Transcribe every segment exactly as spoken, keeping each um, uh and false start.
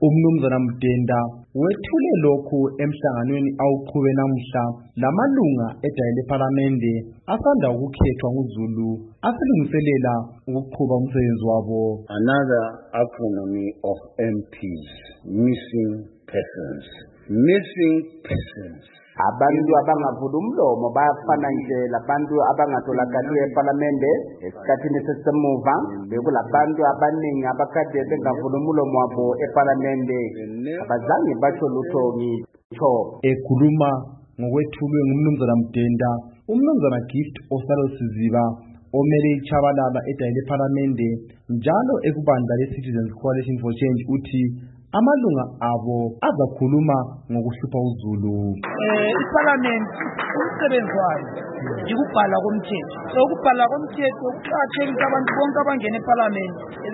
Umnumzana Mdenda wethule lokhu emhlanganweni awuqhube namuhla lamalunga edale lePhalamende asanda ukukhethwa nguZulu asilungiselela ukuqhuba umsebenzi wabo. Another acronym of M Ps, missing persons. Missing persons. Abantu abangavula umlomo bayafana nje labantu abangatholakali ePhalamende esikhathini sesemuva bekulabantu abaningi abakade bengavula umlomo wabo ePhalamende abazange batsho lutho ngitsho. Ekhuluma ngokwethulwe ngumnumzana Mdenda, umnumzana Gift Osalo Siziba omele ichabalala edale lePhalamende njalo ekubandla leCitizens Coalition for Change uthi amalunga abo azakhuluma ngokuhlupha uZulu. Eh iParliament umsebenzi wayo yikubhala komthetho. So ukubhala komthetho kuqhathekile abantu bonke abangena eParliament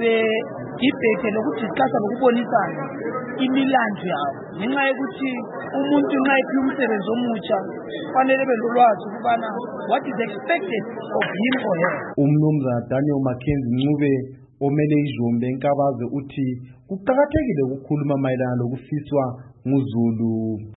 bedibhethe lokudiscussa lokubonisana imilandvo yabo. Ngenxa yokuthi umuntu nxa ephiwe umsebenzi omutsha kufanele belolwazi ukubana what is expected of him or her. Umnumzana Daniel Mackenzie Ncube omele iJombe eNkabaze uthi kuqhakathekile ukukhuluma mayelana lokufiswa nguZulu.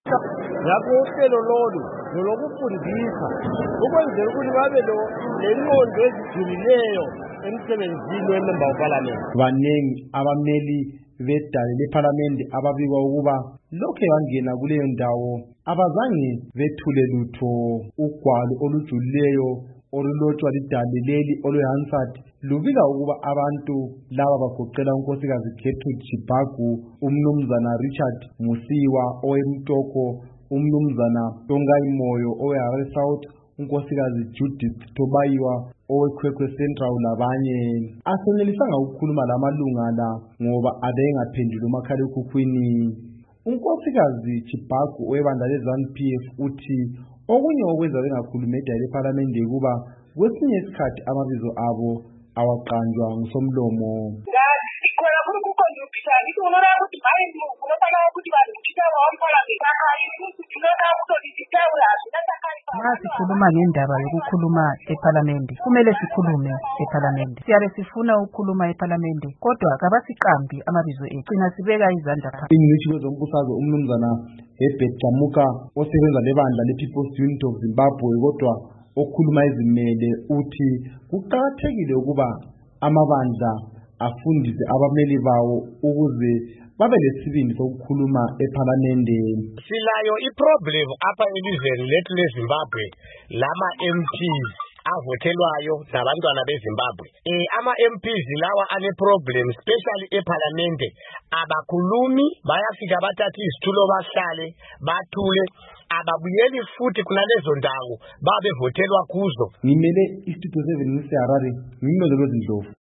Ngakho uhlelo lolu lokufundisa ukwenzela ukuthi babe lo lenqondo ezijulileyo emsebenzini wemember weParliament. Banengi abameli bedale lePhalamende ababikwa ukuba lokho yangena kuleyo ndawo abazange bethule lutho. Ugwalo olujulileyo olulotshwa lidale leli oluHansard lubika ukuba abantu laba bagoqela unkosikazi Gertrude Chibagu, umnumzana Richard Musiwa owemtoko, umnumzana Tongai Moyo oweHarare South, unkosikazi Judith Tobayiwa oweKwekwe Central labanye. Asenelisanga ukukhuluma lamalunga la ngoba abengaphendula umakhalekhukhwini. Unkosikazi Chibagu owebandla leZanu P F uthi okunye okwenza bengakhuluma edale lePhalamende kuba kwesinye isikhathi amabizo abo awaqanjwa ngusomlomo. Ikhona kukhona ukutshaya ikhona ukuthi bayi kunofana ukuthi bantu kuthiwa wamfala ngekhaya ukuthi lokho ukuthola Nasi sikhuluma ngendaba yokukhuluma ePhalamende. Kumele sikhulume ePhalamende. Siyabe sifuna ukukhuluma ePhalamende kodwa akabasiqambi amabizo ethu. Sina sibeka izandla phansi. Ingcitshi kwezombusazwe umnumzana Herbert Jamuka osebenza lebandla lePeople's Unity of Zimbabwe kodwa okhuluma izimele uthi kuqhakathekile ukuba amabandla afundise abameli bawo ukuze babe lesibindi sokukhuluma ePhalamende. Silayo iproblem apha elizweni lethu leZimbabwe lama M Ps avothelwayo nabantwana beZimbabwe. Eh ama M Ps lawa ane problem especially ePhalamende abakhulumi bayafika bathatha izitulo bahlale bathule ababuyeli futhi kunalezo ndawo babe votelwa kuzo. Ngimele istudio seven ngiseHarare ngimele lezindlovu.